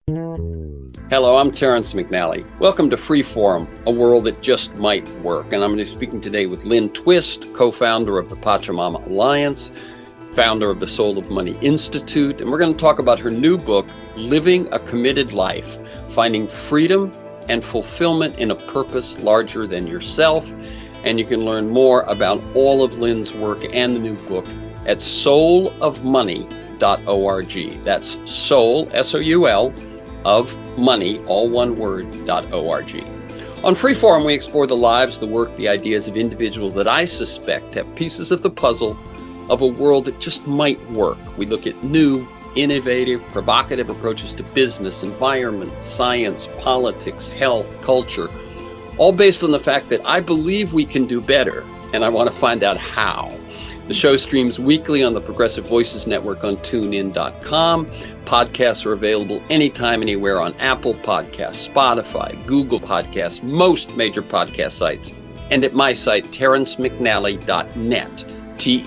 Hello, I'm Terrence McNally. Welcome to Freeform, a world that just might work. And I'm going to be speaking today with Lynn Twist, co-founder of the Pachamama Alliance, founder of the Soul of Money Institute. And we're going to talk about her new book, Living a Committed Life, Finding Freedom and Fulfillment in a Purpose Larger Than Yourself. And you can learn more about all of Lynn's work and the new book at soulofmoney.org. That's soul, S-O-U-L, of money, all one word, .org. On Freeform, we explore the lives, the work, the ideas of individuals that I suspect have pieces of the puzzle of a world that just might work. We look at new, innovative, provocative approaches to business, environment, science, politics, health, culture, all based on the fact that I believe we can do better, and I want to find out how. The show streams weekly on the Progressive Voices Network on TuneIn.com. Podcasts are available anytime, anywhere on Apple Podcasts, Spotify, Google Podcasts, most major podcast sites, and at my site, terrencemcnally.net,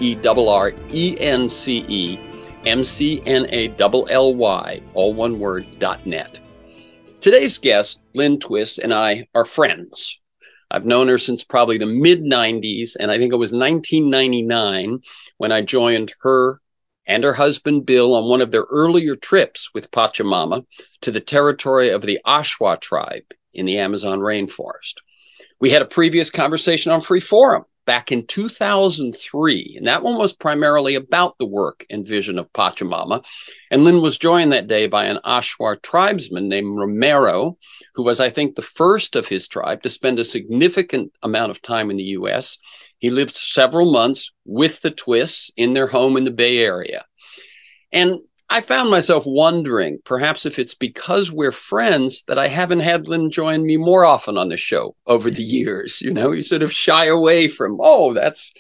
TERRENCEMCNALLY, all one word, .net. Today's guest, Lynn Twist, and I are friends. I've known her since probably the mid-90s, and I think it was 1999 when I joined her and her husband, Bill, on one of their earlier trips with Pachamama to the territory of the Ashwa tribe in the Amazon rainforest. We had a previous conversation on Freeform back in 2003, and that one was primarily about the work and vision of Pachamama. And Lynn was joined that day by an Ashwa tribesman named Romero, who was, I think, the first of his tribe to spend a significant amount of time in the U.S. He lived several months with the Twists in their home in the Bay Area. And I found myself wondering, perhaps if it's because we're friends, that I haven't had Lynn join me more often on the show over the years. You know, you sort of shy away from, that's,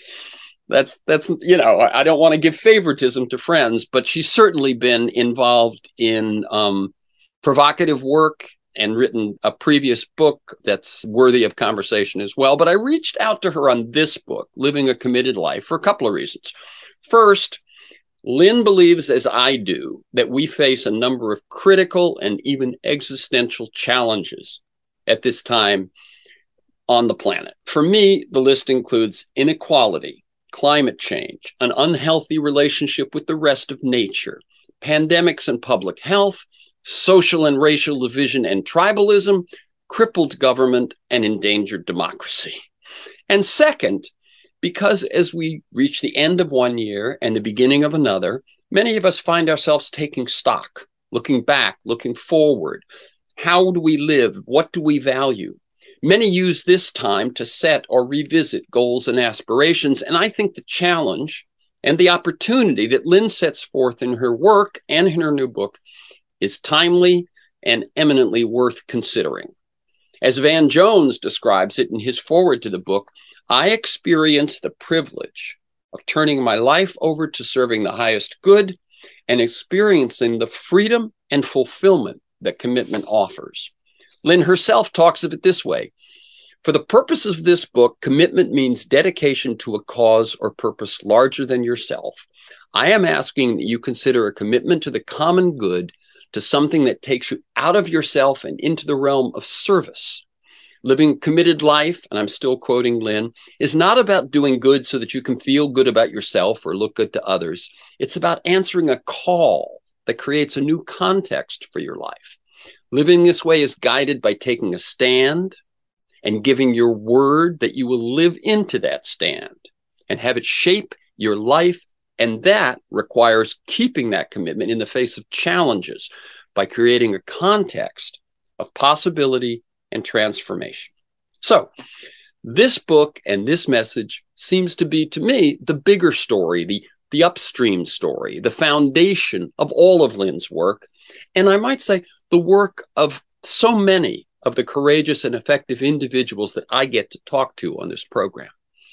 you know, I don't want to give favoritism to friends, but she's certainly been involved in provocative work and written a previous book that's worthy of conversation as well. But I reached out to her on this book, Living a Committed Life, for a couple of reasons. First, Lynn believes, as I do, that we face a number of critical and even existential challenges at this time on the planet. For me, the list includes inequality, climate change, an unhealthy relationship with the rest of nature, pandemics and public health, social and racial division and tribalism, crippled government, and endangered democracy. And second, because as we reach the end of one year and the beginning of another, many of us find ourselves taking stock, looking back, looking forward. How do we live? What do we value? Many use this time to set or revisit goals and aspirations. And I think the challenge and the opportunity that Lynn sets forth in her work and in her new book is timely and eminently worth considering. As Van Jones describes it in his foreword to the book, I experienced the privilege of turning my life over to serving the highest good and experiencing the freedom and fulfillment that commitment offers. Lynn herself talks of it this way. For the purposes of this book, commitment means dedication to a cause or purpose larger than yourself. I am asking that you consider a commitment to the common good, to something that takes you out of yourself and into the realm of service. Living a committed life, and I'm still quoting Lynn, is not about doing good so that you can feel good about yourself or look good to others. It's about answering a call that creates a new context for your life. Living this way is guided by taking a stand and giving your word that you will live into that stand and have it shape your life. And that requires keeping that commitment in the face of challenges by creating a context of possibility and transformation. So this book and this message seems to be, to me, the bigger story, the upstream story, the foundation of all of Lynn's work. And I might say the work of so many of the courageous and effective individuals that I get to talk to on this program.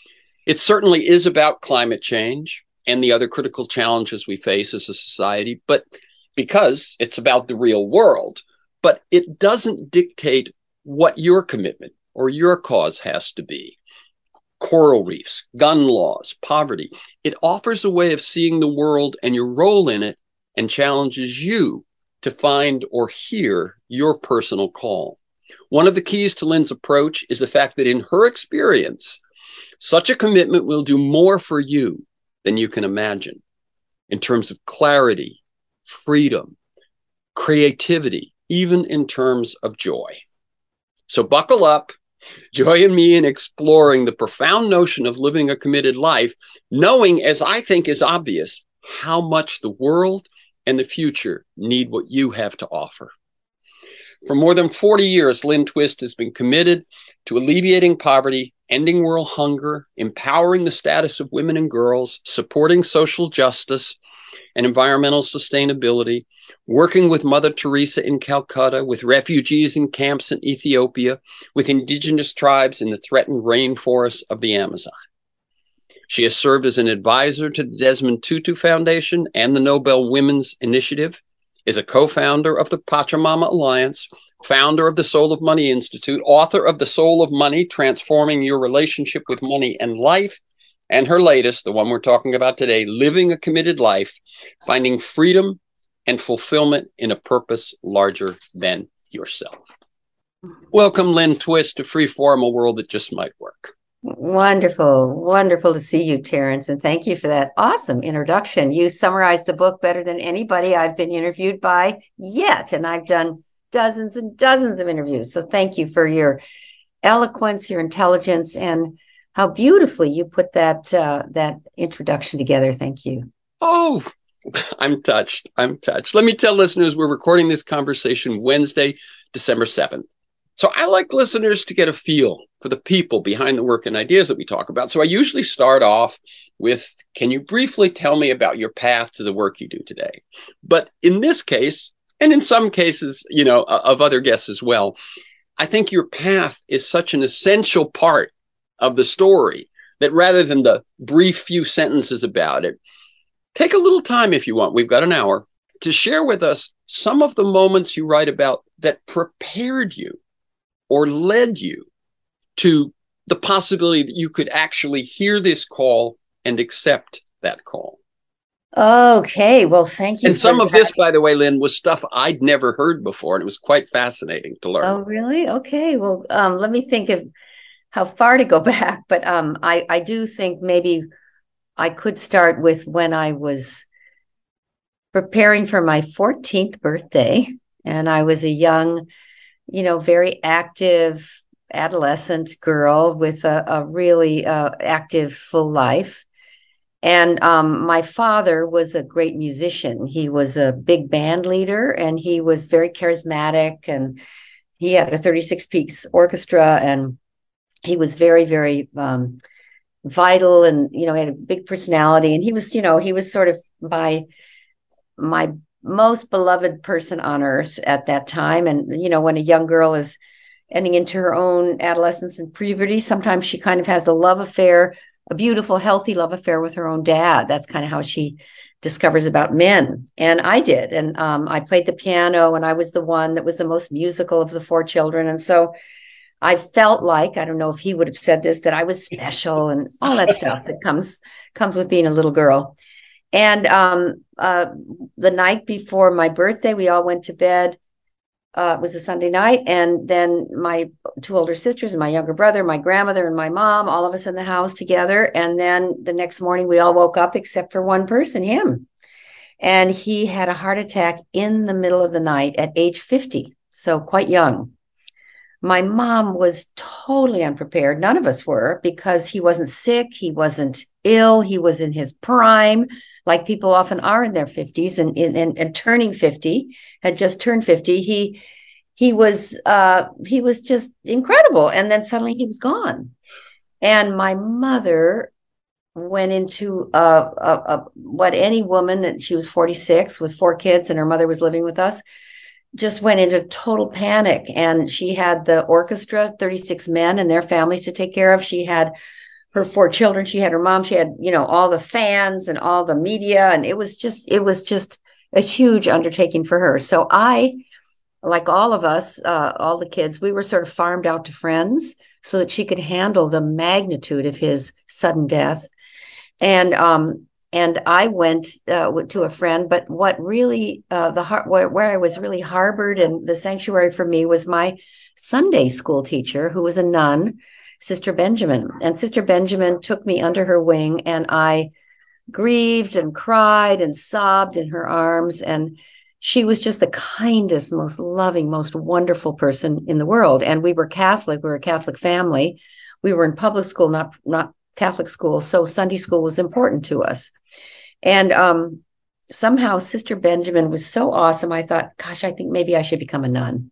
It certainly is about climate change and the other critical challenges we face as a society, but because it's about the real world, but it doesn't dictate what your commitment or your cause has to be. Coral reefs, gun laws, poverty. It offers a way of seeing the world and your role in it and challenges you to find or hear your personal call. One of the keys to Lynn's approach is the fact that in her experience, such a commitment will do more for you than you can imagine in terms of clarity, freedom, creativity, even in terms of joy. So buckle up, join me in exploring the profound notion of living a committed life, knowing, as I think is obvious, how much the world and the future need what you have to offer. For more than 40 years, Lynn Twist has been committed to alleviating poverty, ending world hunger, empowering the status of women and girls, supporting social justice and environmental sustainability, working with Mother Teresa in Calcutta, with refugees in camps in Ethiopia, with indigenous tribes in the threatened rainforests of the Amazon. She has served as an advisor to the Desmond Tutu Foundation and the Nobel Women's Initiative, is a co-founder of the Pachamama Alliance, founder of the Soul of Money Institute, author of The Soul of Money, Transforming Your Relationship with Money and Life, and her latest, the one we're talking about today, Living a Committed Life, Finding Freedom and Fulfillment in a Purpose Larger Than Yourself. Welcome, Lynn Twist, to Freeform, a world that just might work. Wonderful. Wonderful to see you, Terrence. And thank you for that awesome introduction. You summarized the book better than anybody I've been interviewed by yet. And I've done dozens and dozens of interviews. So thank you for your eloquence, your intelligence, and how beautifully you put that introduction together. Thank you. Oh, I'm touched. I'm touched. Let me tell listeners we're recording this conversation Wednesday, December 7th. So I like listeners to get a feel for the people behind the work and ideas that we talk about. So I usually start off with, can you briefly tell me about your path to the work you do today? But in this case, and in some cases, of other guests as well, I think your path is such an essential part of the story that rather than the brief few sentences about it, take a little time if you want. We've got an hour to share with us some of the moments you write about that prepared you or led you to the possibility that you could actually hear this call and accept that call. Okay, well, thank you. And some of this, by the way, Lynn, was stuff I'd never heard before, and it was quite fascinating to learn. Oh, really? Okay, well, let me think of how far to go back, but I do think maybe I could start with when I was preparing for my 14th birthday, and I was a young, very active adolescent girl with a really active, full life. And my father was a great musician. He was a big band leader, and he was very charismatic, and he had a 36-piece orchestra, and he was very, very vital, and, had a big personality. And he was sort of my most beloved person on earth at that time. And, when a young girl is ending into her own adolescence and puberty, sometimes she kind of has a love affair, a beautiful, healthy love affair with her own dad. That's kind of how she discovers about men. And I did. And I played the piano, and I was the one that was the most musical of the four children. And so I felt like, I don't know if he would have said this, that I was special and all that stuff that comes with being a little girl. And the night before my birthday, we all went to bed. It was a Sunday night. And then my two older sisters and my younger brother, my grandmother and my mom, all of us in the house together. And then the next morning we all woke up except for one person, him. And he had a heart attack in the middle of the night at age 50. So quite young. My mom was totally unprepared. None of us were, because he wasn't sick. He wasn't ill. He was in his prime, like people often are in their 50s and turning 50, had just turned 50. He was just incredible. And then suddenly he was gone. And my mother went into what any woman, and she was 46 with 4 kids, and her mother was living with us, just went into total panic. And she had the orchestra, 36 men and their families to take care of. She had her 4 children. She had her mom. She had, all the fans and all the media. And it was just a huge undertaking for her. So I, like all of us, all the kids, we were sort of farmed out to friends so that she could handle the magnitude of his sudden death. And and I went to a friend. But what really where I was really harbored and the sanctuary for me was my Sunday school teacher, who was a nun, Sister Benjamin. And Sister Benjamin took me under her wing, and I grieved and cried and sobbed in her arms. And she was just the kindest, most loving, most wonderful person in the world. And we were Catholic. We were a Catholic family. We were in public school, not Catholic school. So Sunday school was important to us. And somehow Sister Benjamin was so awesome. I thought, gosh, I think maybe I should become a nun.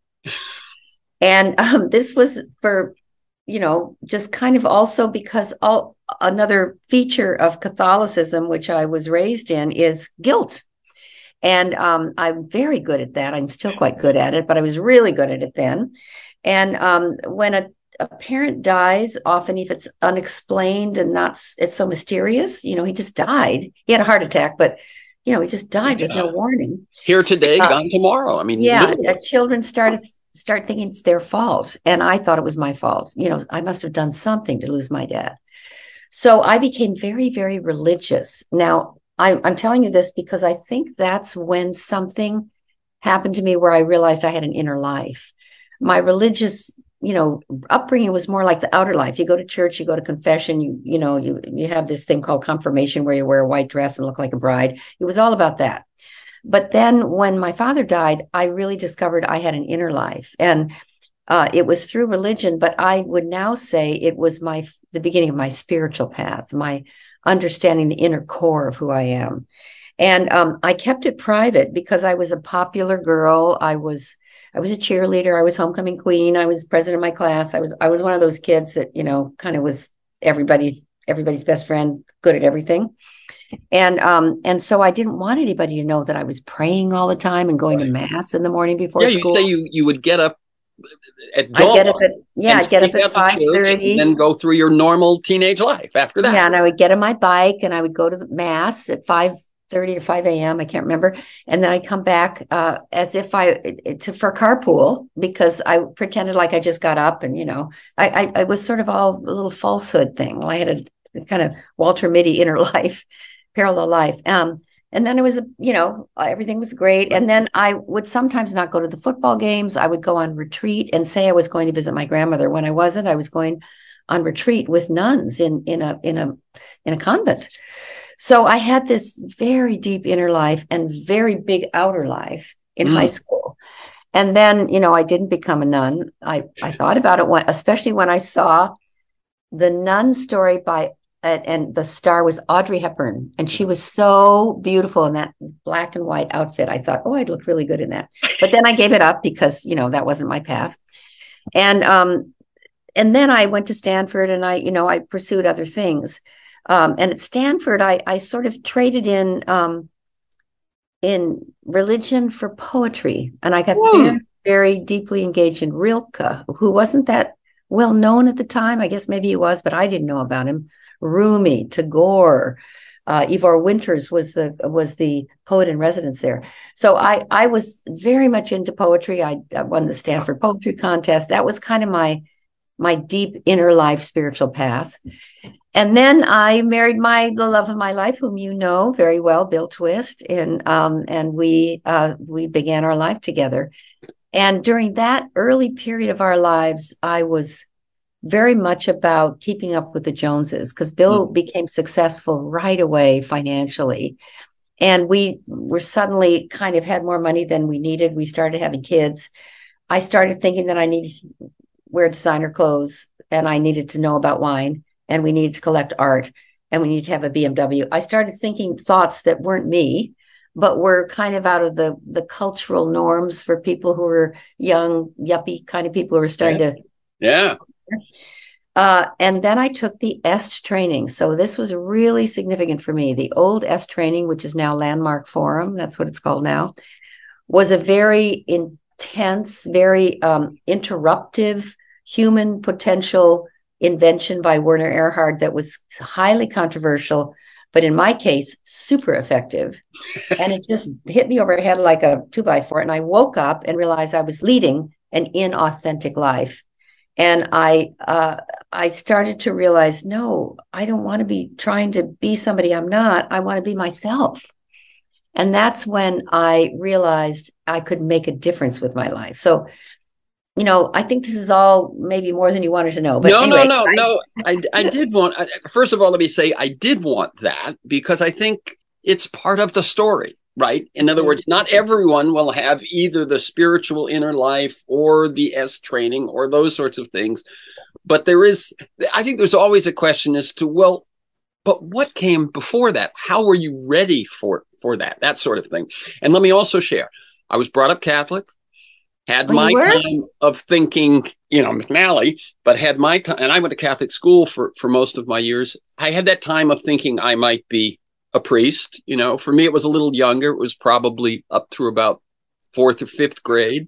And this was for, just kind of also because another feature of Catholicism, which I was raised in, is guilt. And I'm very good at that. I'm still quite good at it, but I was really good at it then. And when a parent dies, often if it's unexplained and it's so mysterious, he just died. He had a heart attack, but he just died with no warning. Here today, gone tomorrow. I mean, children start thinking it's their fault. And I thought it was my fault. I must have done something to lose my dad. So I became very, very religious. Now, I'm telling you this because I think that's when something happened to me where I realized I had an inner life. My religious, upbringing was more like the outer life. You go to church, you go to confession, you have this thing called confirmation where you wear a white dress and look like a bride. It was all about that. But then when my father died, I really discovered I had an inner life. And it was through religion, but I would now say it was the beginning of my spiritual path, my understanding the inner core of who I am. And I kept it private because I was a popular girl. I was a cheerleader. I was homecoming queen. I was president of my class. I was one of those kids that, kind of was everybody's best friend, good at everything. And so I didn't want anybody to know that I was praying all the time and going to mass in the morning before school. You say you would get up at dawn. I'd get up at 5:30 and then go through your normal teenage life after that. Yeah, and I would get on my bike and I would go to the mass at 5:30 or 5 a.m. I can't remember. And then I'd come back as if for carpool, because I pretended like I just got up, and I was sort of all a little falsehood thing. Well, I had a kind of Walter Mitty inner life, parallel life. And then it was, everything was great. And then I would sometimes not go to the football games. I would go on retreat and say I was going to visit my grandmother. When I wasn't, I was going on retreat with nuns in a convent. So I had this very deep inner life and very big outer life in high school. And then, I didn't become a nun. I thought about it, especially when I saw the Nun story and the star was Audrey Hepburn. And she was so beautiful in that black and white outfit. I thought, I'd look really good in that. But then I gave it up because, that wasn't my path. And then I went to Stanford and I pursued other things. And at Stanford, I sort of traded in religion for poetry. And I got very, very deeply engaged in Rilke, who wasn't that well known at the time. I guess maybe he was, but I didn't know about him. Rumi, Tagore, Ivor Winters was the poet in residence there. So I was very much into poetry. I won the Stanford Poetry Contest. That was kind of my deep inner life spiritual path. And then I married the love of my life, whom you know very well, Bill Twist, and we began our life together. And during that early period of our lives, I was very much about keeping up with the Joneses, because Bill became successful right away financially. And we were suddenly kind of had more money than we needed. We started having kids. I started thinking that I needed to wear designer clothes, and I needed to know about wine, and we needed to collect art, and we needed to have a BMW. I started thinking thoughts that weren't me, but were kind of out of the cultural norms for people who were young, yuppie kind of people who were starting to. Yeah. And then I took the EST training. So this was really significant for me. The old EST training, which is now Landmark Forum, that's what it's called now, was a very intense, very interruptive human potential invention by Werner Erhard that was highly controversial, but in my case, super effective. And it just hit me over the head like a 2x4. And I woke up and realized I was leading an inauthentic life. And I started to realize, no, I don't want to be trying to be somebody I'm not. I want to be myself. And that's when I realized I could make a difference with my life. So, I think this is all maybe more than you wanted to know. But No, anyway, no. I did want, first of all, let me say I did want that because I think it's part of the story, right? In other words, not everyone will have either the spiritual inner life or the S training or those sorts of things. But I think there's always a question as to, well, but what came before that? How were you ready for that sort of thing? And let me also share, I was brought up Catholic. Had my time of thinking, McNally, but had my time, and I went to Catholic school for most of my years. I had that time of thinking I might be a priest. For me, it was a little younger. It was probably up through about 4th or 5th grade.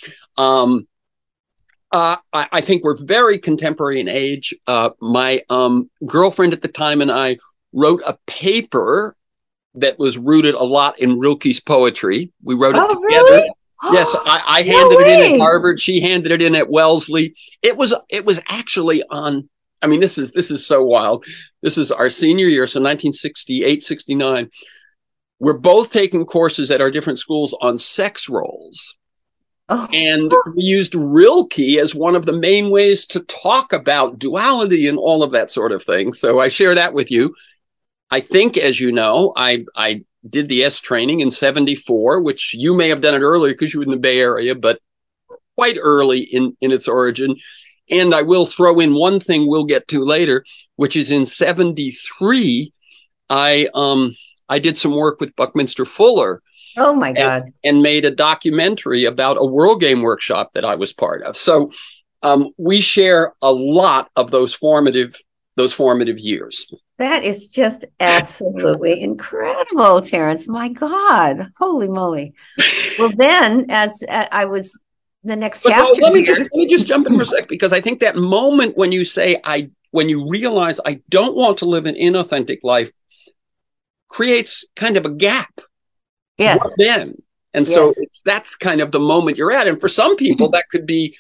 I think we're very contemporary in age. My girlfriend at the time and I wrote a paper that was rooted a lot in Rilke's poetry. We wrote it together. Really? Yes, I handed it in at Harvard. She handed it in at Wellesley. It was actually on. I mean, this is so wild. This is our senior year, so 1968, 69. We're both taking courses at our different schools on sex roles. Oh. And we used Rilke as one of the main ways to talk about duality and all of that sort of thing. So I share that with you. I think, as you know, I did the S training in 74, which you may have done it earlier because you were in the Bay Area, but quite early in its origin. And I will throw in one thing we'll get to later, which is in 73, I did some work with Buckminster Fuller. Oh my God. And made a documentary about a World Game Workshop that I was part of. So we share a lot of those formative years. That is just absolutely incredible, Terence. My God. Holy moly. Well, then as I was the next chapter. Let me just jump in for a sec, because I think that moment when you say, when you realize I don't want to live an inauthentic life creates kind of a gap. Yes. What then? And yes. So that's kind of the moment you're at. And for some people that could be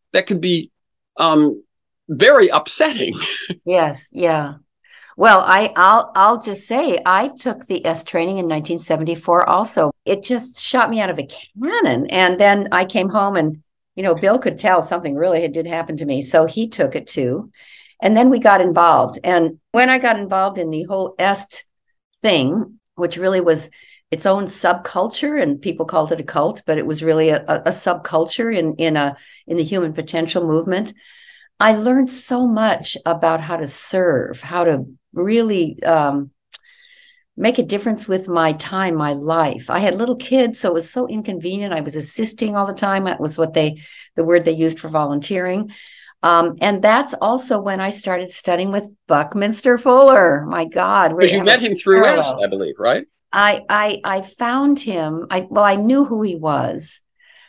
very upsetting. Yes. Yeah. Well, I'll just say I took the S training in 1974 also. It just shot me out of a cannon. And then I came home and, Bill could tell something really did happen to me. So he took it too. And then we got involved. And when I got involved in the whole EST thing, which really was its own subculture, and people called it a cult, but it was really a subculture in the human potential movement. I learned so much about how to serve, how to really make a difference with my time, my life. I had little kids, so it was so inconvenient. I was assisting all the time. That was the word they used for volunteering. And that's also when I started studying with Buckminster Fuller. My God. Because you met him through EST, I believe, right? I found him. I knew who he was.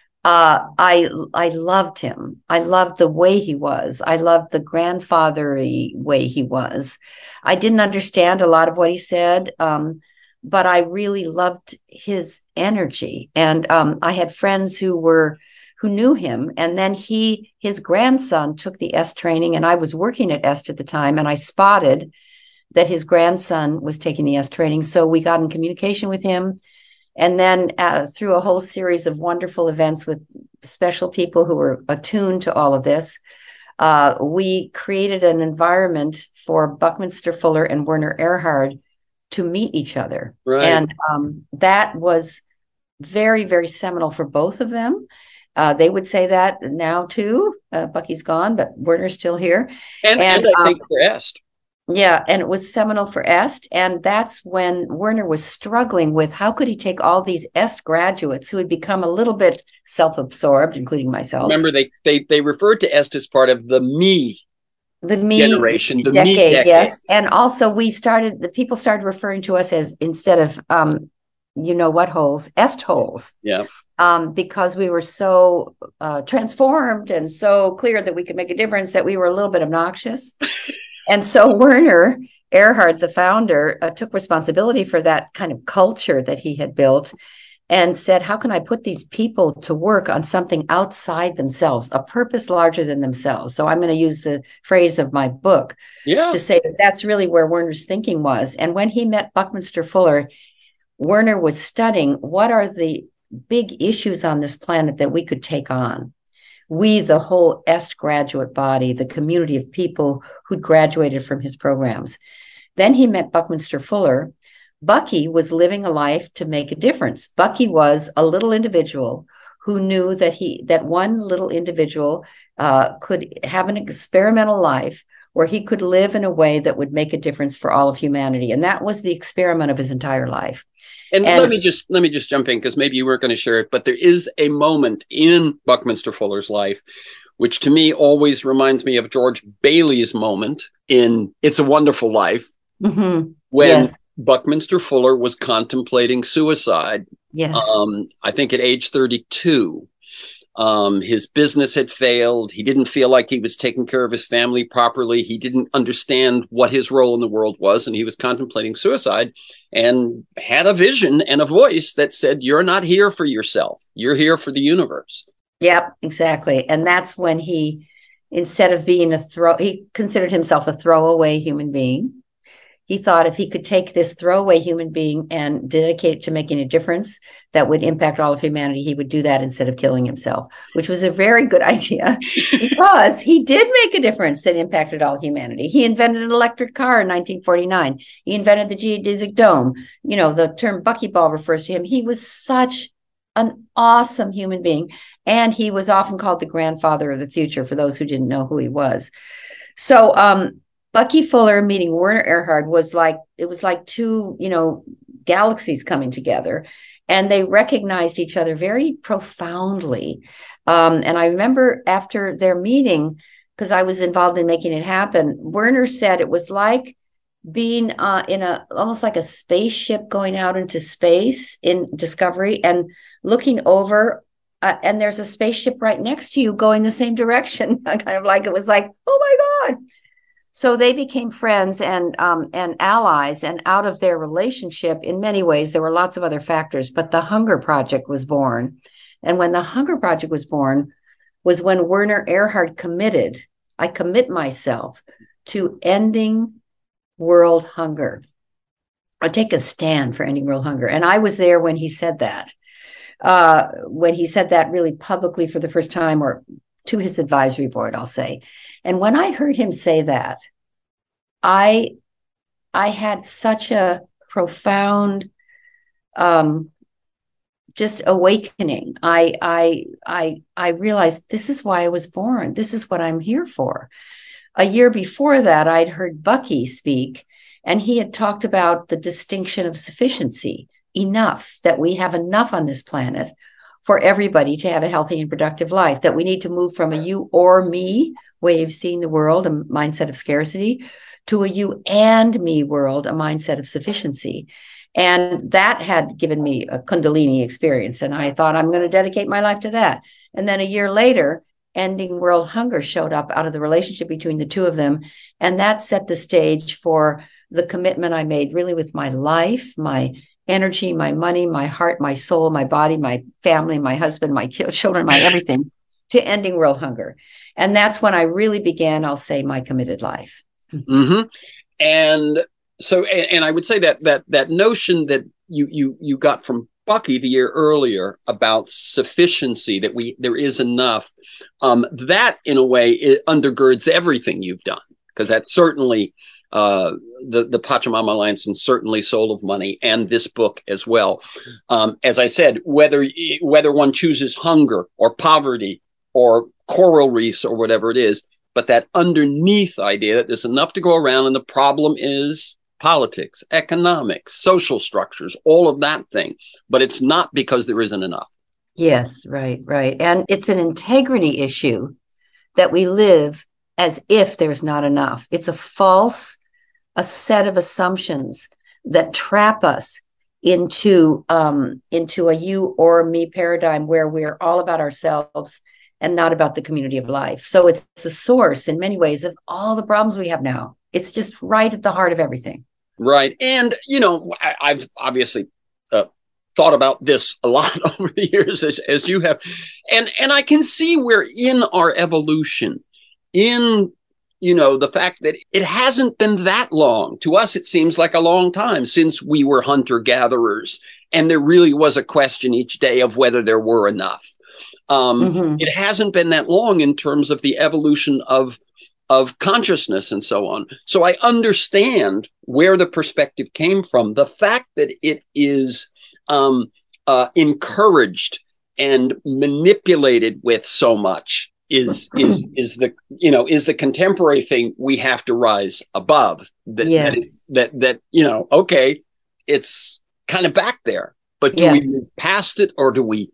I loved him. I loved the way he was. I loved the grandfathery way he was. I didn't understand a lot of what he said, but I really loved his energy. And I had friends who knew him. And then his grandson took the S training, and I was working at EST at the time, and I spotted that his grandson was taking the S training. So we got in communication with him. And then through a whole series of wonderful events with special people who were attuned to all of this, we created an environment for Buckminster Fuller and Werner Erhard to meet each other. Right. And that was very, very seminal for both of them. They would say that now too. Bucky's gone, but Werner's still here. And I think for EST. Yeah, and it was seminal for EST, and that's when Werner was struggling with how could he take all these EST graduates who had become a little bit self-absorbed, including myself. Remember, they referred to EST as part of the me generation, the decade, me decade. Yes, and also the people started referring to us as, instead of holes, EST holes. Yeah. Because we were so transformed and so clear that we could make a difference that we were a little bit obnoxious. And so Werner Erhard, the founder, took responsibility for that kind of culture that he had built. and said, how can I put these people to work on something outside themselves, a purpose larger than themselves? So I'm going to use the phrase of my book to say that that's really where Werner's thinking was. And when he met Buckminster Fuller, Werner was studying what are the big issues on this planet that we could take on. We, the whole Est graduate body, the community of people who'd graduated from his programs. Then he met Buckminster Fuller. Bucky was living a life to make a difference. Bucky was a little individual who knew that one little individual could have an experimental life where he could live in a way that would make a difference for all of humanity. And that was the experiment of his entire life. And let me just jump in, because maybe you weren't going to share it, but there is a moment in Buckminster Fuller's life, which to me always reminds me of George Bailey's moment in It's a Wonderful Life, when Buckminster Fuller was contemplating suicide. Yes. I think at age 32. His business had failed. He didn't feel like he was taking care of his family properly. He didn't understand what his role in the world was, and he was contemplating suicide and had a vision and a voice that said, you're not here for yourself. You're here for the universe. Yep, exactly. And that's when he, instead of being he considered himself a throwaway human being. He thought if he could take this throwaway human being and dedicate it to making a difference that would impact all of humanity, he would do that instead of killing himself, which was a very good idea because he did make a difference that impacted all humanity. He invented an electric car in 1949. He invented the geodesic dome. You know, the term buckyball refers to him. He was such an awesome human being. And he was often called the grandfather of the future for those who didn't know who he was. So, Bucky Fuller meeting Werner Erhard was like two, galaxies coming together, and they recognized each other very profoundly. And I remember after their meeting, because I was involved in making it happen, Werner said it was like being almost like a spaceship going out into space in Discovery and looking over, and there's a spaceship right next to you going the same direction. Kind of like it was like, oh my God. So they became friends and allies, and out of their relationship, in many ways, there were lots of other factors, but the Hunger Project was born. And when the Hunger Project was born was when Werner Erhard committed, I commit myself to ending world hunger. I take a stand for ending world hunger. And I was there when he said that, really publicly for the first time, or to his advisory board, I'll say. And when I heard him say that, I had such a profound just awakening. I realized this is why I was born. This is what I'm here for. A year before that, I'd heard Bucky speak, and he had talked about the distinction of sufficiency, enough, that we have enough on this planet for everybody to have a healthy and productive life, that we need to move from a you or me way of seeing the world, a mindset of scarcity, to a you and me world, a mindset of sufficiency. And that had given me a Kundalini experience. And I thought, I'm going to dedicate my life to that. And then a year later, ending world hunger showed up out of the relationship between the two of them. And that set the stage for the commitment I made really with my life, my energy, my money, my heart, my soul, my body, my family, my husband, my children, my everything, to ending world hunger. And that's when I really began, I'll say, my committed life. Mm-hmm. And so, and I would say that notion that you got from Bucky the year earlier about sufficiency, that there is enough, that in a way it undergirds everything you've done, because that certainly the Pachamama Alliance, and certainly Soul of Money, and this book as well. As I said, whether one chooses hunger or poverty or coral reefs or whatever it is, but that underneath idea that there's enough to go around, and the problem is politics, economics, social structures, all of that thing. But it's not because there isn't enough. Yes, right. And it's an integrity issue that we live as if there's not enough. It's a set of assumptions that trap us into a you or me paradigm where we're all about ourselves and not about the community of life. So it's the source in many ways of all the problems we have now. It's just right at the heart of everything. Right. And, I've obviously thought about this a lot over the years, as you have, and I can see where in our evolution, in the fact that it hasn't been that long. To us, it seems like a long time since we were hunter-gatherers, and there really was a question each day of whether there were enough. It hasn't been that long in terms of the evolution of consciousness and so on. So I understand where the perspective came from. The fact that it is encouraged and manipulated with so much is the contemporary thing we have to rise above. That okay, it's kind of back there, but do we move past it, or do we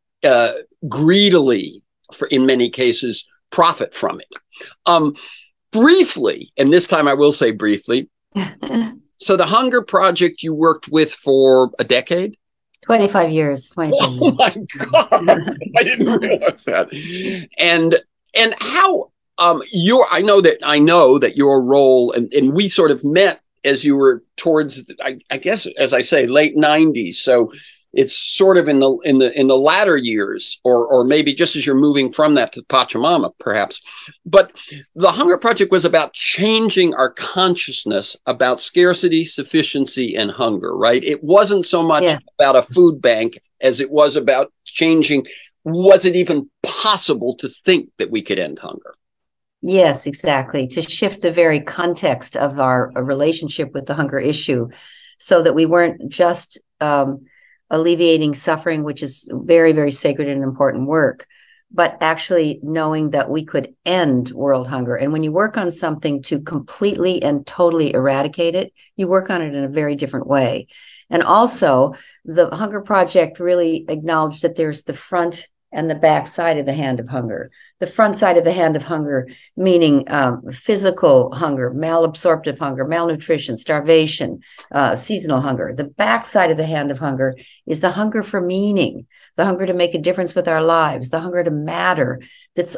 greedily, in many cases, profit from it? Briefly, and this time I will say briefly. So the Hunger Project you worked with for a decade? 25 years. 25 years. Oh my God. I didn't realize that. And how I know that your role, and we sort of met as you were towards, I guess, as I say, late 90s. So it's sort of in the latter years, or maybe just as you're moving from that to Pachamama, perhaps. But the Hunger Project was about changing our consciousness about scarcity, sufficiency, and hunger, right? It wasn't so much about a food bank as it was about changing. Was it even possible to think that we could end hunger? Yes, exactly. To shift the very context of our relationship with the hunger issue, so that we weren't just alleviating suffering, which is very, very sacred and important work, but actually knowing that we could end world hunger. And when you work on something to completely and totally eradicate it, you work on it in a very different way. And also, the Hunger Project really acknowledged that there's the front and the back side of the hand of hunger. The front side of the hand of hunger, meaning physical hunger, malabsorptive hunger, malnutrition, starvation, seasonal hunger. The back side of the hand of hunger is the hunger for meaning, the hunger to make a difference with our lives, the hunger to matter. That's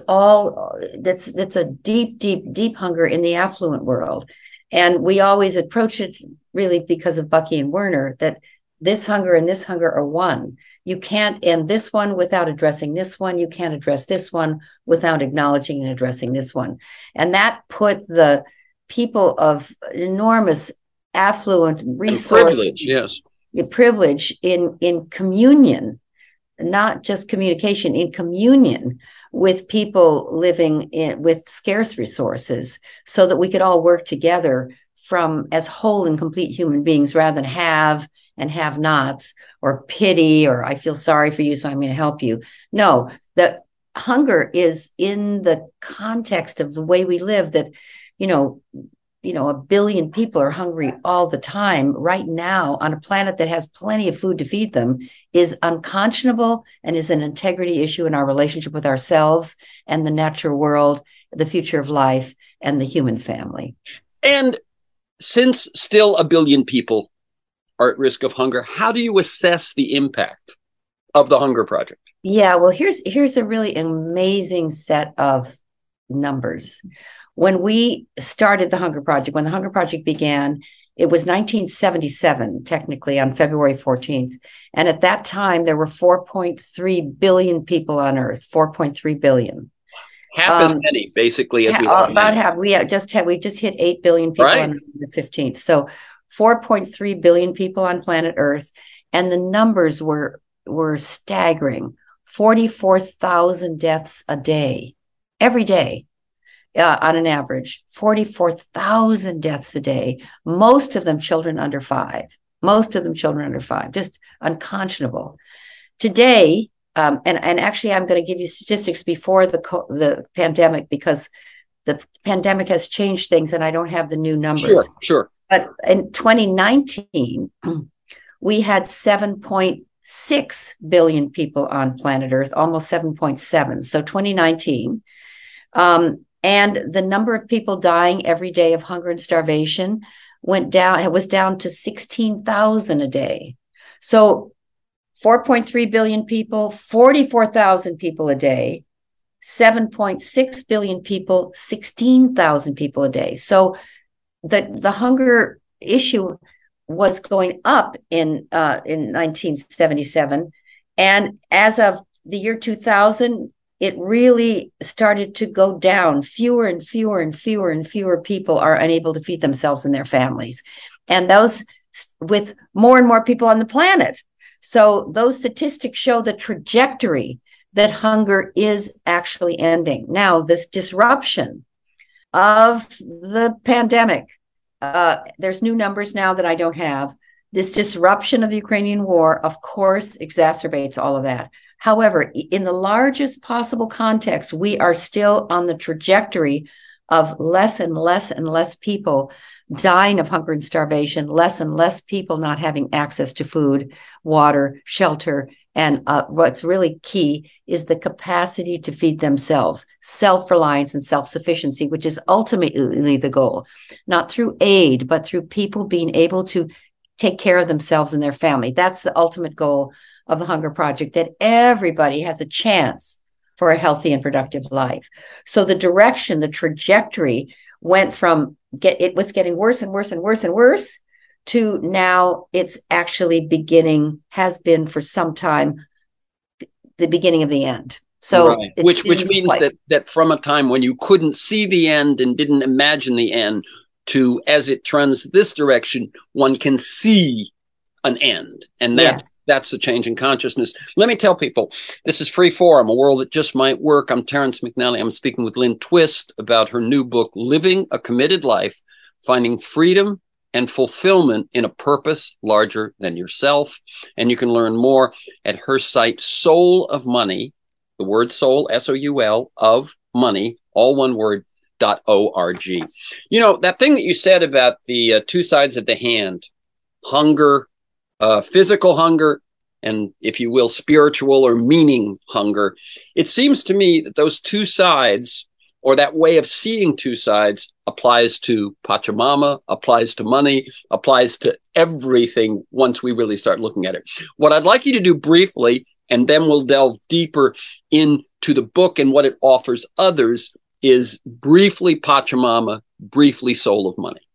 a deep, deep, deep hunger in the affluent world. And we always approach it really because of Bucky and Werner, that this hunger and this hunger are one. You can't end this one without addressing this one. You can't address this one without acknowledging and addressing this one. And that put the people of enormous affluent resource privilege in communion, not just communication, in communion with people living with scarce resources, so that we could all work together from as whole and complete human beings, rather than have and have nots, or pity, or I feel sorry for you, so I'm going to help you. No, the hunger is in the context of the way we live, that, 1 billion people are hungry all the time right now on a planet that has plenty of food to feed them, is unconscionable and is an integrity issue in our relationship with ourselves and the natural world, the future of life, and the human family. And since still 1 billion people are at risk of hunger, how do you assess the impact of the Hunger Project? Yeah, well, here's a really amazing set of numbers. When we started the Hunger Project, when the Hunger Project began, it was 1977, technically, on February 14th. And at that time, there were 4.3 billion people on Earth, 4.3 billion. Half as many, basically, as we about half. We just hit 8 billion people on the 15th. So 4.3 billion people on planet Earth, and the numbers were staggering. 44,000 deaths a day, every day, on an average. 44,000 deaths a day. Most of them children under 5. Just unconscionable. Today, and actually, I'm going to give you statistics before the pandemic, because the pandemic has changed things, and I don't have the new numbers. Sure. But in 2019, we had 7.6 billion people on planet Earth, almost 7.7. So 2019. And the number of people dying every day of hunger and starvation went down. It was down to 16,000 a day. So 4.3 billion people, 44,000 people a day, 7.6 billion people, 16,000 people a day. So the hunger issue was going up in 1977, and as of the year 2000, it really started to go down. Fewer and fewer and fewer and fewer people are unable to feed themselves and their families, and those with more and more people on the planet. So those statistics show the trajectory that hunger is actually ending. Now, this disruption of the pandemic, there's new numbers now that I don't have. This disruption of the Ukrainian war, of course, exacerbates all of that. However, in the largest possible context, we are still on the trajectory of less and less and less people dying of hunger and starvation, less and less people not having access to food, water, shelter. And what's really key is the capacity to feed themselves, self-reliance and self-sufficiency, which is ultimately the goal, not through aid, but through people being able to take care of themselves and their family. That's the ultimate goal of the Hunger Project, that everybody has a chance for a healthy and productive life. So the direction, the trajectory went from it was getting worse and worse and worse and worse to now it's actually has been for some time, the beginning of the end. So right. Which means that from a time when you couldn't see the end and didn't imagine the end to, as it trends this direction, one can see an end. And that's the change in consciousness. Let me tell people, this is Free Forum, a world that just might work. I'm Terrence McNally. I'm speaking with Lynn Twist about her new book, Living a Committed Life, Finding Freedom and Fulfillment in a Purpose Larger Than Yourself. And you can learn more at her site, Soul of Money, the word soul, S-O-U-L, of money, all one word, .org. You know, that thing that you said about the two sides of the hand, hunger, physical hunger, and, if you will, spiritual or meaning hunger. It seems to me that those two sides, or that way of seeing two sides, applies to Pachamama, applies to money, applies to everything once we really start looking at it. What I'd like you to do briefly, and then we'll delve deeper into the book and what it offers others, is briefly Pachamama, briefly Soul of Money.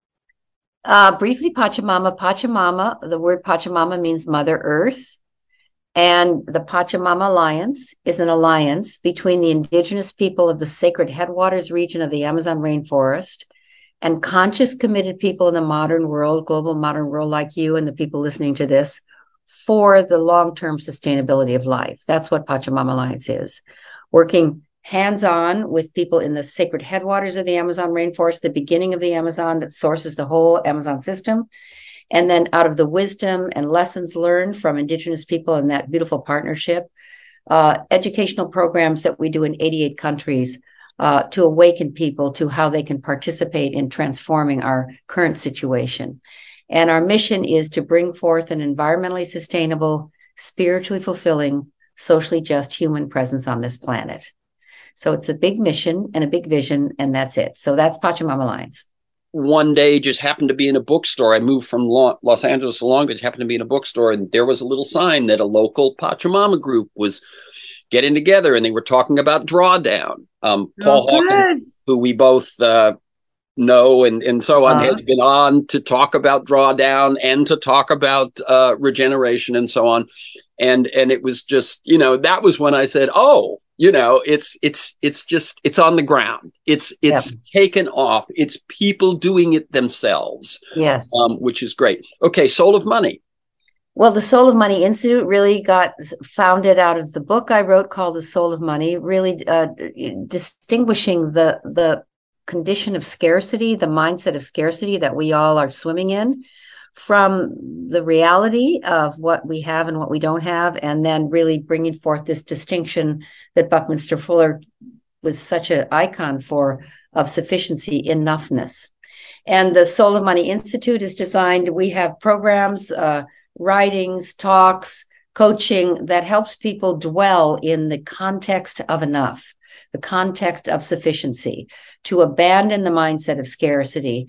Briefly, Pachamama. Pachamama, the word Pachamama means Mother Earth. And the Pachamama Alliance is an alliance between the indigenous people of the sacred headwaters region of the Amazon rainforest and conscious, committed people in the modern world, global modern world like you and the people listening to this, for the long-term sustainability of life. That's what Pachamama Alliance is. Working hands-on with people in the sacred headwaters of the Amazon rainforest, the beginning of the Amazon that sources the whole Amazon system. And then out of the wisdom and lessons learned from indigenous people in that beautiful partnership, educational programs that we do in 88 countries to awaken people to how they can participate in transforming our current situation. And our mission is to bring forth an environmentally sustainable, spiritually fulfilling, socially just human presence on this planet. So it's a big mission and a big vision, and that's it. So that's Pachamama Alliance. One day, just happened to be in a bookstore. I moved from Los Angeles to Long Beach, happened to be in a bookstore, and there was a little sign that a local Pachamama group was getting together, and they were talking about Drawdown. Paul Hawkins, who we both know and so on, has been on to talk about Drawdown and to talk about regeneration and so on. And it was just, that was when I said, oh, it's on the ground. It's taken off. It's people doing it themselves. Yes. Which is great. Okay. Soul of Money. Well, the Soul of Money Institute really got founded out of the book I wrote called The Soul of Money, really distinguishing the condition of scarcity, the mindset of scarcity that we all are swimming in, from the reality of what we have and what we don't have, and then really bringing forth this distinction that Buckminster Fuller was such an icon for, of sufficiency, enoughness. And the Soul of Money Institute is designed, we have programs, writings, talks, coaching that helps people dwell in the context of enough, the context of sufficiency, to abandon the mindset of scarcity,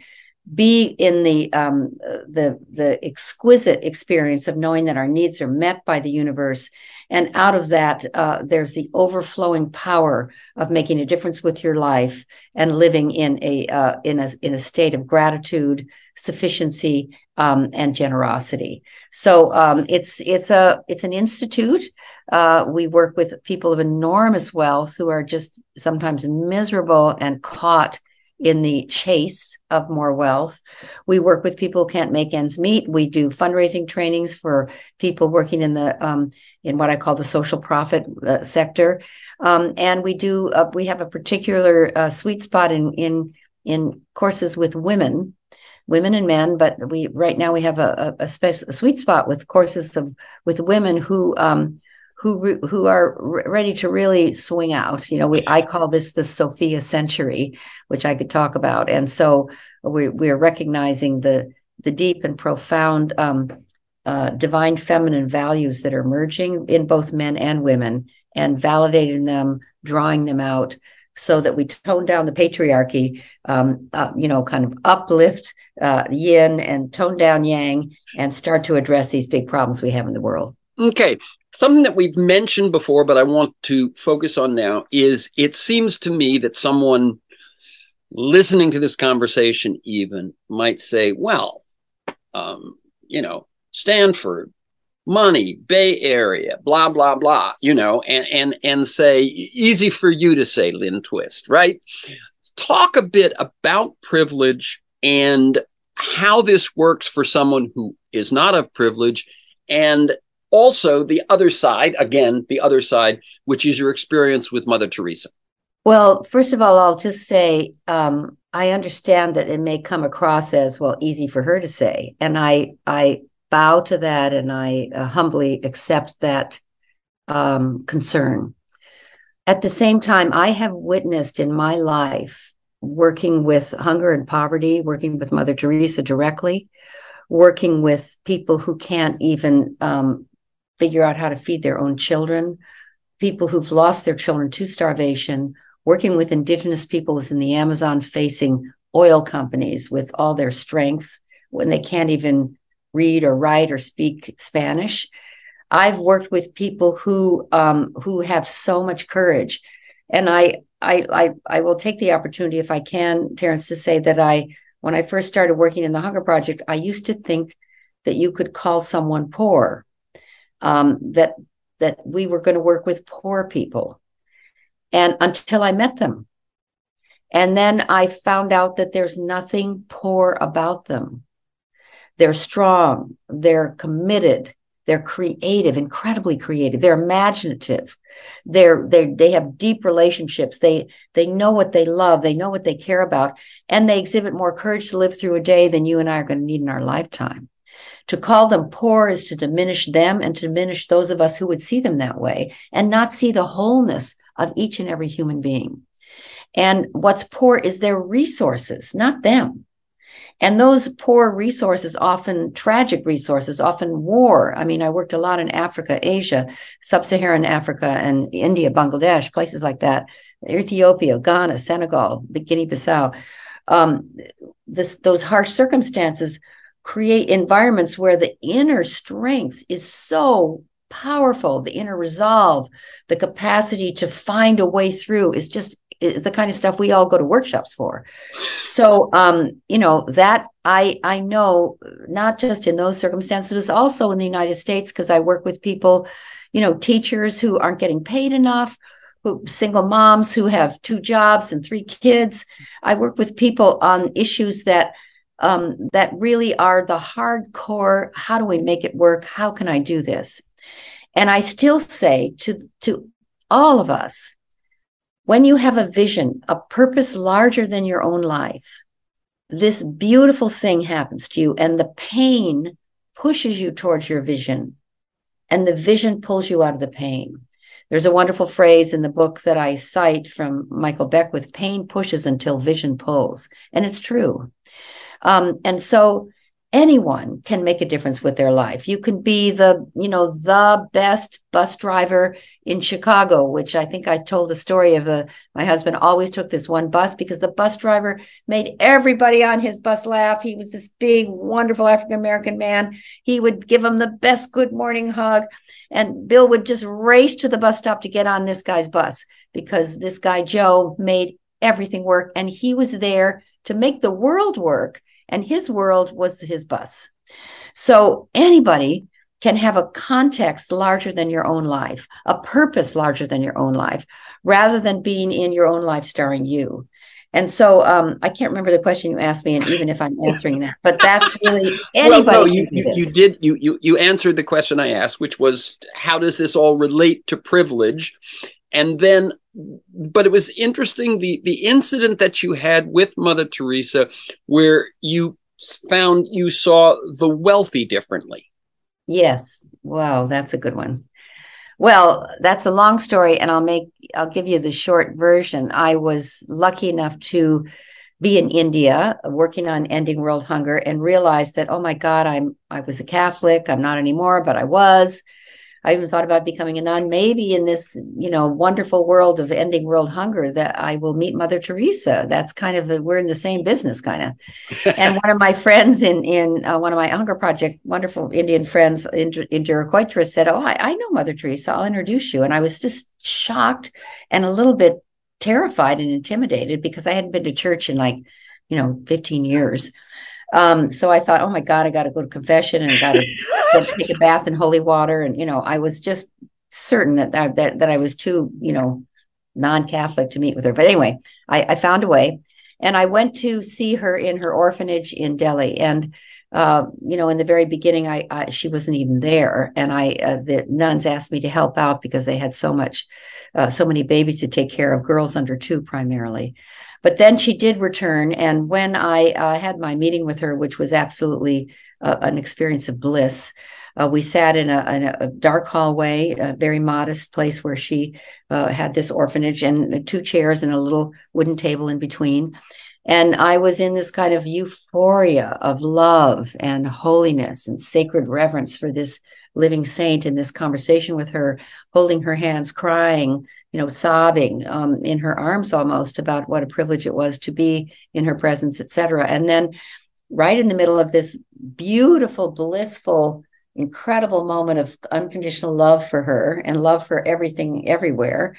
be in the exquisite experience of knowing that our needs are met by the universe, and out of that, there's the overflowing power of making a difference with your life and living in a state of gratitude, sufficiency, and generosity. So it's an institute. We work with people of enormous wealth who are just sometimes miserable and caught in the chase of more wealth. We work with people who can't make ends meet. We do fundraising trainings for people working in the in what I call the social profit sector, and we have a particular sweet spot in courses with women and men. But right now we have a sweet spot with courses with women who are ready to really swing out. I call this the Sophia century, which I could talk about. And so we're recognizing the deep and profound divine feminine values that are emerging in both men and women, and validating them, drawing them out, so that we tone down the patriarchy, kind of uplift yin and tone down yang, and start to address these big problems we have in the world. Okay. Something that we've mentioned before, but I want to focus on now, is it seems to me that someone listening to this conversation even might say, well, Stanford, money, Bay Area, blah, blah, blah, and say, easy for you to say, Lynn Twist, right? Talk a bit about privilege and how this works for someone who is not of privilege, and also the other side, which is your experience with Mother Teresa. Well, first of all, I'll just say, I understand that it may come across as, well, easy for her to say. And I bow to that, and I humbly accept that concern. At the same time, I have witnessed in my life, working with hunger and poverty, working with Mother Teresa directly, working with people who can't even figure out how to feed their own children, people who've lost their children to starvation, working with indigenous peoples in the Amazon facing oil companies with all their strength when they can't even read or write or speak Spanish. I've worked with people who have so much courage. And I will take the opportunity, if I can, Terence, to say that when I first started working in the Hunger Project, I used to think that you could call someone poor, that we were going to work with poor people, and until I met them. And then I found out that there's nothing poor about them. They're strong, they're committed, they're creative, incredibly creative, they're imaginative, they have deep relationships, they know what they love, they know what they care about, and they exhibit more courage to live through a day than you and I are going to need in our lifetime. To call them poor is to diminish them and to diminish those of us who would see them that way and not see the wholeness of each and every human being. And what's poor is their resources, not them. And those poor resources, often tragic resources, often war. I mean, I worked a lot in Africa, Asia, Sub-Saharan Africa, and India, Bangladesh, places like that, Ethiopia, Ghana, Senegal, Guinea-Bissau. Those harsh circumstances create environments where the inner strength is so powerful, the inner resolve, the capacity to find a way through is the kind of stuff we all go to workshops for. So, that I know, not just in those circumstances, but also in the United States, because I work with people, teachers who aren't getting paid enough, single moms who have 2 jobs and 3 kids. I work with people on issues that really are the hardcore, how do we make it work? How can I do this? And I still say to all of us, when you have a vision, a purpose larger than your own life, this beautiful thing happens to you, and the pain pushes you towards your vision, and the vision pulls you out of the pain. There's a wonderful phrase in the book that I cite from Michael Beckwith: pain pushes until vision pulls. And it's true. And so anyone can make a difference with their life. You can be the best bus driver in Chicago, which I think I told the story of my husband always took this one bus because the bus driver made everybody on his bus laugh. He was this big, wonderful African-American man. He would give them the best good morning hug. And Bill would just race to the bus stop to get on this guy's bus because this guy, Joe, made everything work. And he was there to make the world work. And his world was his bus. So anybody can have a context larger than your own life, a purpose larger than your own life, rather than being in your own life starring you. And so I can't remember the question you asked me, and even if I'm answering that, but that's really anybody. You answered the question I asked, which was, how does this all relate to privilege? And then, but it was interesting, the incident that you had with Mother Teresa, where you found you saw the wealthy differently. Yes. Wow, that's a good one. Well, that's a long story, and I'll give you the short version. I was lucky enough to be in India working on ending world hunger and realized that, oh my God, I was a Catholic. I'm not anymore, but I was. I even thought about becoming a nun. Maybe in this, wonderful world of ending world hunger that I will meet Mother Teresa. That's kind of we're in the same business, kind of. And one of my friends in one of my hunger project, wonderful Indian friends in Jericoacoara said, "Oh, I know Mother Teresa. I'll introduce you." And I was just shocked and a little bit terrified and intimidated because I hadn't been to church in 15 years. So I thought, oh my God, I got to go to confession and got to take a bath in holy water. And, I was just certain that I was too, non-Catholic to meet with her. But anyway, I found a way, and I went to see her in her orphanage in Delhi. And, in the very beginning, she wasn't even there. And the nuns asked me to help out because they had so many babies to take care of, girls under 2 primarily. But then she did return. And when I had my meeting with her, which was absolutely an experience of bliss, we sat in a dark hallway, a very modest place where she had this orphanage, and 2 chairs and a little wooden table in between. And I was in this kind of euphoria of love and holiness and sacred reverence for this living saint, in this conversation with her, holding her hands, crying, sobbing in her arms almost, about what a privilege it was to be in her presence, etc. And then right in the middle of this beautiful, blissful, incredible moment of unconditional love for her and love for everything, everywhere,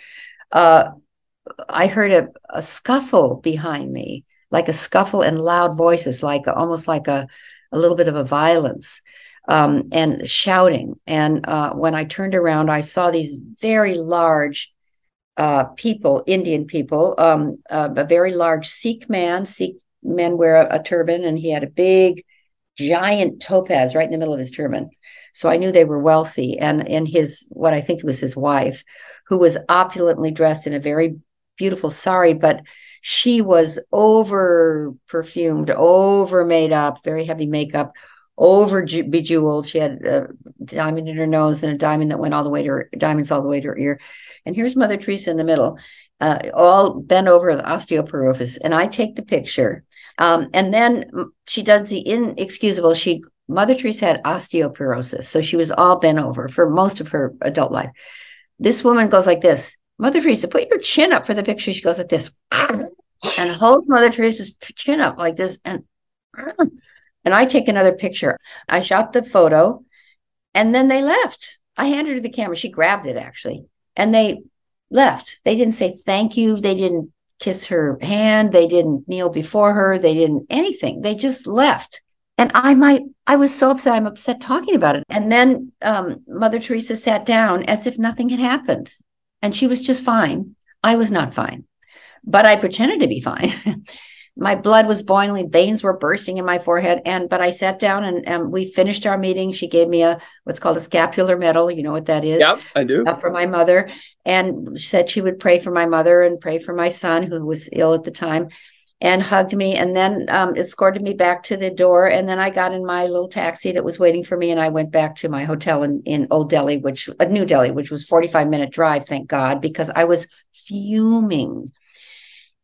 I heard a scuffle behind me, like a scuffle and loud voices, almost like a little bit of a violence, and shouting. And when I turned around, I saw these very large people, Indian people, a very large Sikh man. Sikh men wear a turban, and he had a big, giant topaz right in the middle of his turban. So I knew they were wealthy. And what I think was his wife, who was opulently dressed in a very beautiful sari, but she was over perfumed, over made up, very heavy makeup, over bejeweled. She had a diamond in her nose and a diamond that went all the way to her ear. And here's Mother Teresa in the middle, all bent over with osteoporosis. And I take the picture. And then she does the inexcusable. Mother Teresa had osteoporosis, so she was all bent over for most of her adult life. This woman goes like this. Mother Teresa, put your chin up for the picture. She goes like this and holds Mother Teresa's chin up like this. And I take another picture. I shot the photo, and then they left. I handed her the camera. She grabbed it, actually, and they left. They didn't say thank you. They didn't kiss her hand. They didn't kneel before her. They didn't anything. They just left. And I was so upset. I'm upset talking about it. And then Mother Teresa sat down as if nothing had happened. And she was just fine. I was not fine, but I pretended to be fine. My blood was boiling, veins were bursting in my forehead. But I sat down, and we finished our meeting. She gave me what's called a scapular medal. You know what that is? Yeah, I do. For my mother. And said she would pray for my mother and pray for my son, who was ill at the time, and hugged me, and then escorted me back to the door. And then I got in my little taxi that was waiting for me, and I went back to my hotel in Old Delhi, New Delhi, which was 45-minute drive, thank God, because I was fuming.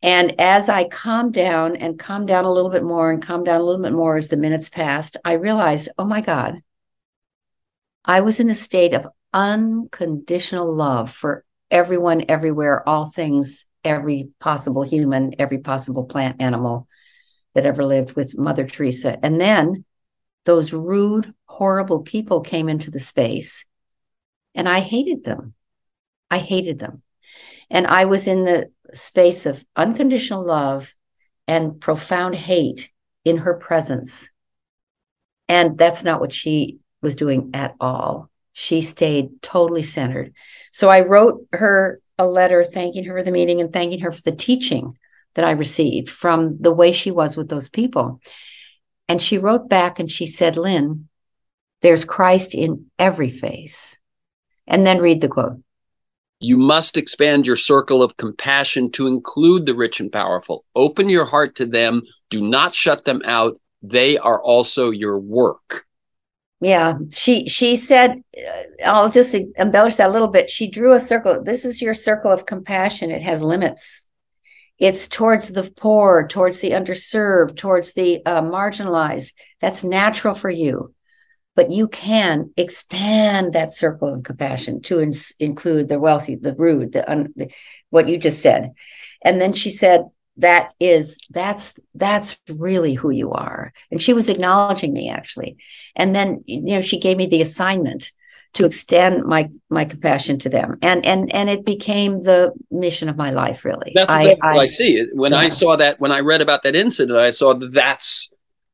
And as I calmed down and calmed down a little bit more and calmed down a little bit more as the minutes passed, I realized, oh my God, I was in a state of unconditional love for everyone, everywhere, all things, every possible human, every possible plant, animal that ever lived with Mother Teresa. And then those rude, horrible people came into the space, and I hated them. I hated them. And I was in the space of unconditional love and profound hate in her presence. And that's not what she was doing at all. She stayed totally centered. So I wrote her a letter thanking her for the meeting and thanking her for the teaching that I received from the way she was with those people. And she wrote back and she said, Lynn, there's Christ in every face. And then read the quote. You must expand your circle of compassion to include the rich and powerful. Open your heart to them. Do not shut them out. They are also your work. Yeah, she said, I'll just embellish that a little bit. She drew a circle. This is your circle of compassion. It has limits. It's towards the poor, towards the underserved, towards the marginalized. That's natural for you. But you can expand that circle of compassion to include the wealthy, the rude, what you just said. And then she said, that's really who you are. And she was acknowledging me, actually. And then, she gave me the assignment to extend my compassion to them. And it became the mission of my life, really. That's what I see. When I saw that, when I read about that incident, I saw that's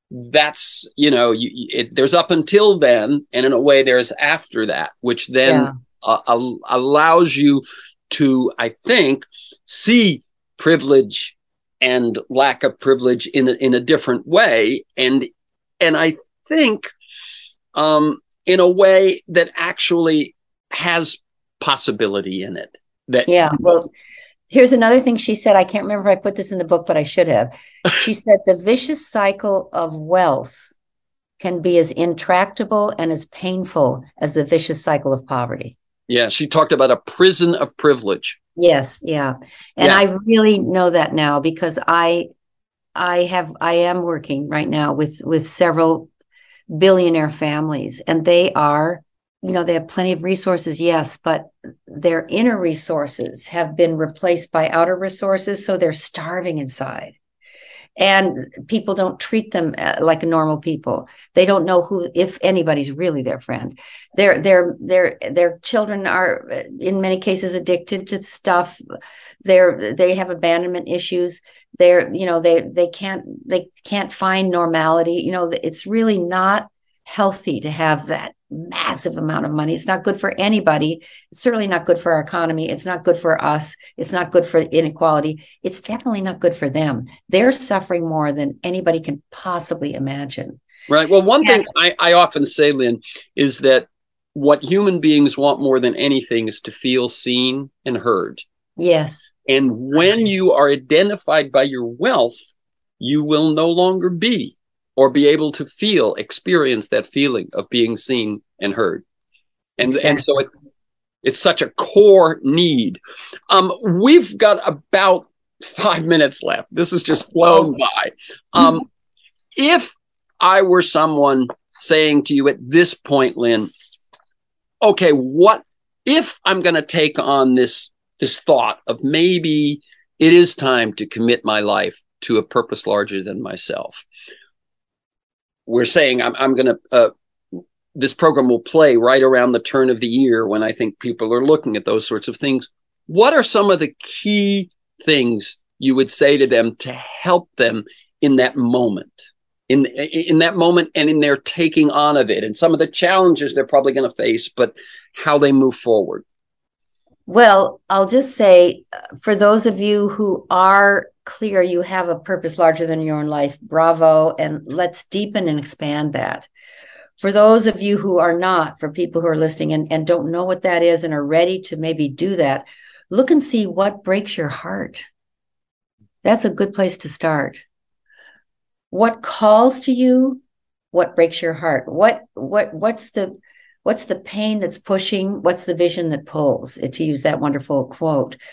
there's up until then, and in a way there's after that, which then allows you to, I think, see privilege and lack of privilege in a different way, and I think in a way that actually has possibility in it. Well, here's another thing she said. I can't remember if I put this in the book, but I should have. She said the vicious cycle of wealth can be as intractable and as painful as the vicious cycle of poverty. Yeah, she talked about a prison of privilege. Yes, yeah. And I really know that now because I am working right now with several billionaire families, and they are, they have plenty of resources, yes, but their inner resources have been replaced by outer resources, so they're starving inside. And people don't treat them like normal people. They don't know who, if anybody's really their friend. Their children are, in many cases, addicted to stuff. They have abandonment issues. They can't find normality. It's really not healthy to have that massive amount of money. It's not good for anybody. It's certainly not good for our economy. It's not good for us. It's not good for inequality. It's definitely not good for them. They're suffering more than anybody can possibly imagine. Right. Well, one thing I often say, Lynn, is that what human beings want more than anything is to feel seen and heard. Yes. And when you are identified by your wealth, you will no longer be or be able to experience that feeling of being seen and heard. And so it's such a core need. We've got about 5 minutes left. This has just flown by. If I were someone saying to you at this point, Lynn, okay, what if I'm going to take on this thought of maybe it is time to commit my life to a purpose larger than myself? We're saying I'm going to, this program will play right around the turn of the year when I think people are looking at those sorts of things. What are some of the key things you would say to them to help them in that moment, in that moment and in their taking on of it, and some of the challenges they're probably going to face, but how they move forward? Well, I'll just say, for those of you who are clear you have a purpose larger than your own life, bravo, and let's deepen and expand that. For those of you who are not, for people who are listening and don't know what that is and are ready to maybe do that, look and see what breaks your heart. That's a good place to start. What calls to you? What breaks your heart? What's the pain that's pushing? What's the vision that pulls? To use that wonderful quote.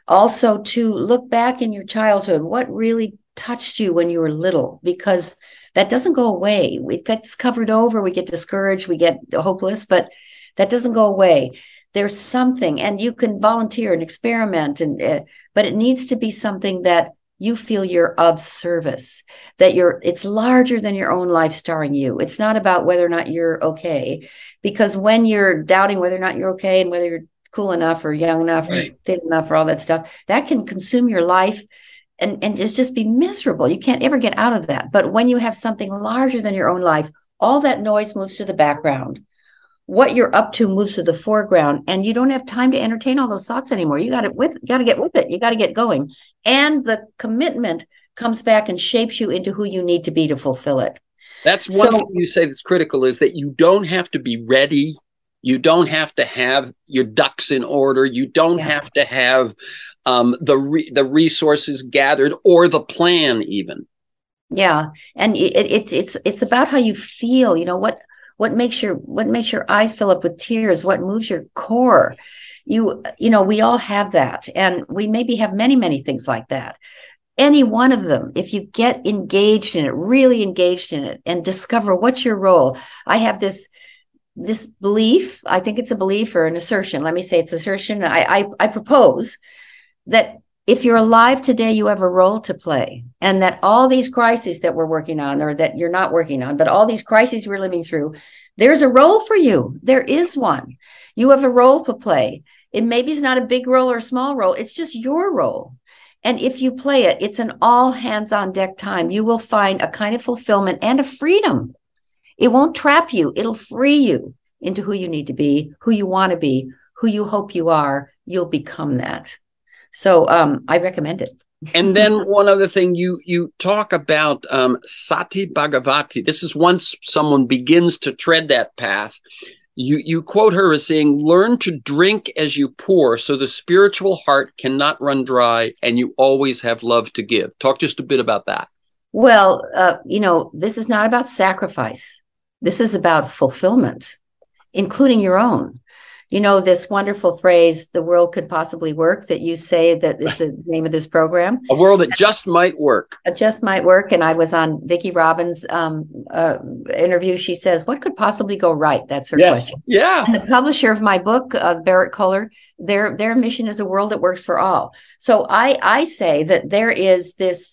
Also to look back in your childhood, what really touched you when you were little, because that doesn't go away. It gets covered over, we get discouraged, we get hopeless, but that doesn't go away. There's something, and you can volunteer and experiment, but it needs to be something that you feel you're of service, that it's larger than your own life starring you. It's not about whether or not you're okay, because when you're doubting whether or not you're okay and whether you're cool enough or young enough or thin enough or all that stuff, that can consume your life and just be miserable. You can't ever get out of that. But when you have something larger than your own life, all that noise moves to the background. What you're up to moves to the foreground, and you don't have time to entertain all those thoughts anymore. You got to get with it. You got to get going. And the commitment comes back and shapes you into who you need to be to fulfill it. That's one thing you say that's critical, is that you don't have to be ready. You don't have to have your ducks in order. You don't have to have the resources gathered or the plan even. Yeah. And it's about how you feel, what makes your eyes fill up with tears, what moves your core. We all have that, and we maybe have many, many things like that. Any one of them, if you get engaged in it, really engaged in it, and discover what's your role. I have this belief, I think it's a belief or an assertion. Let me say it's assertion. I propose that if you're alive today, you have a role to play, and that all these crises that we're working on, or that you're not working on, but all these crises we're living through, there's a role for you. There is one. You have a role to play. It maybe is not a big role or a small role. It's just your role. And if you play it, it's an all hands on deck time. You will find a kind of fulfillment and a freedom. It won't trap you. It'll free you into who you need to be, who you want to be, who you hope you are. You'll become that. So I recommend it. And then one other thing, you talk about Sati Bhagavati. This is once someone begins to tread that path. You quote her as saying, "Learn to drink as you pour, so the spiritual heart cannot run dry, and you always have love to give." Talk just a bit about that. Well, this is not about sacrifice. This is about fulfillment, including your own. This wonderful phrase, "the world could possibly work," that you say that is the name of this program. A world that just might work. It just might work. And I was on Vicki Robbins' interview. She says, "What could possibly go right?" That's her question. Yeah. And the publisher of my book, Barrett Kohler, their mission is a world that works for all. So I say that there is this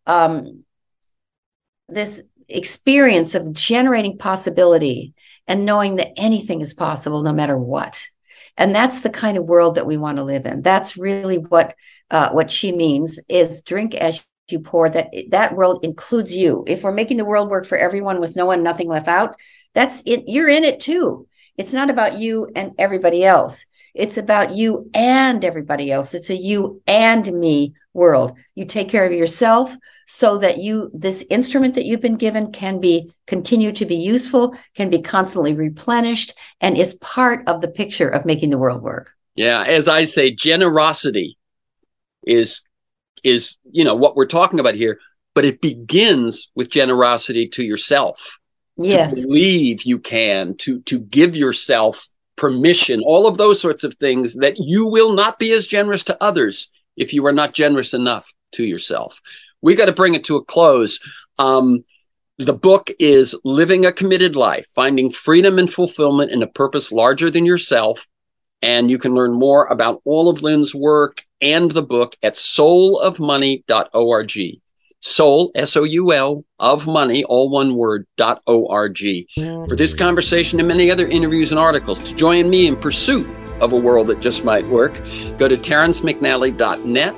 experience of generating possibility and knowing that anything is possible no matter what. And that's the kind of world that we want to live in. That's really what she means, is drink as you pour, that world includes you. If we're making the world work for everyone with nothing left out, that's it. You're in it too. It's not about you and everybody else. It's about you and everybody else. It's a you and me world. You take care of yourself so that this instrument that you've been given can continue to be useful, can be constantly replenished, and is part of the picture of making the world work. Yeah. As I say, generosity is what we're talking about here, but it begins with generosity to yourself. Yes. To believe you can, to give yourself permission, all of those sorts of things, that you will not be as generous to others if you are not generous enough to yourself. We got to bring it to a close. The book is Living a Committed Life, Finding Freedom and Fulfillment in a Purpose Larger Than Yourself. And you can learn more about all of Lynn's work and the book at soulofmoney.org. Soul, S-O-U-L, of money, all one word, .org. For this conversation and many other interviews and articles, to join me in pursuit of a world that just might work, go to TerenceMcNally.net,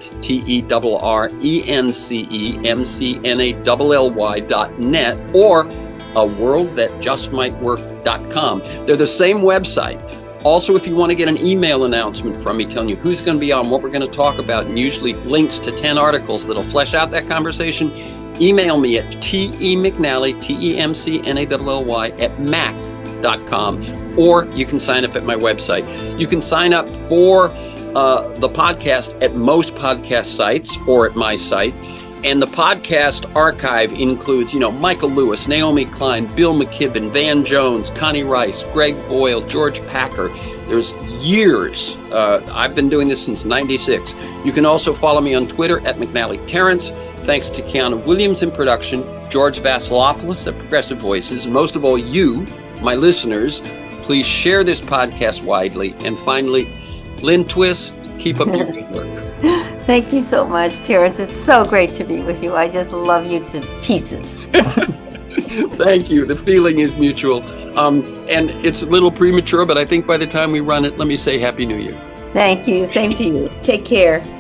TerenceMcNally.net, or aworldthatjustmightwork.com. They're the same website. Also, if you want to get an email announcement from me telling you who's going to be on, what we're going to talk about, and usually links to 10 articles that'll flesh out that conversation, email me at temcnally, TEMCNALLY, @mac.com, or you can sign up at my website. You can sign up for the podcast at most podcast sites or at my site. And the podcast archive includes, Michael Lewis, Naomi Klein, Bill McKibben, Van Jones, Connie Rice, Greg Boyle, George Packer. There's years. I've been doing this since 96. You can also follow me on Twitter at McNally Terrence. Thanks to Kiana Williams in production, George Vasilopoulos at Progressive Voices, and most of all, you, my listeners. Please share this podcast widely. And finally, Lynn Twist, keep up your good work. Thank you so much, Terrence. It's so great to be with you. I just love you to pieces. Thank you. The feeling is mutual. And it's a little premature, but I think by the time we run it, let me say Happy New Year. Thank you. Same to you. Take care.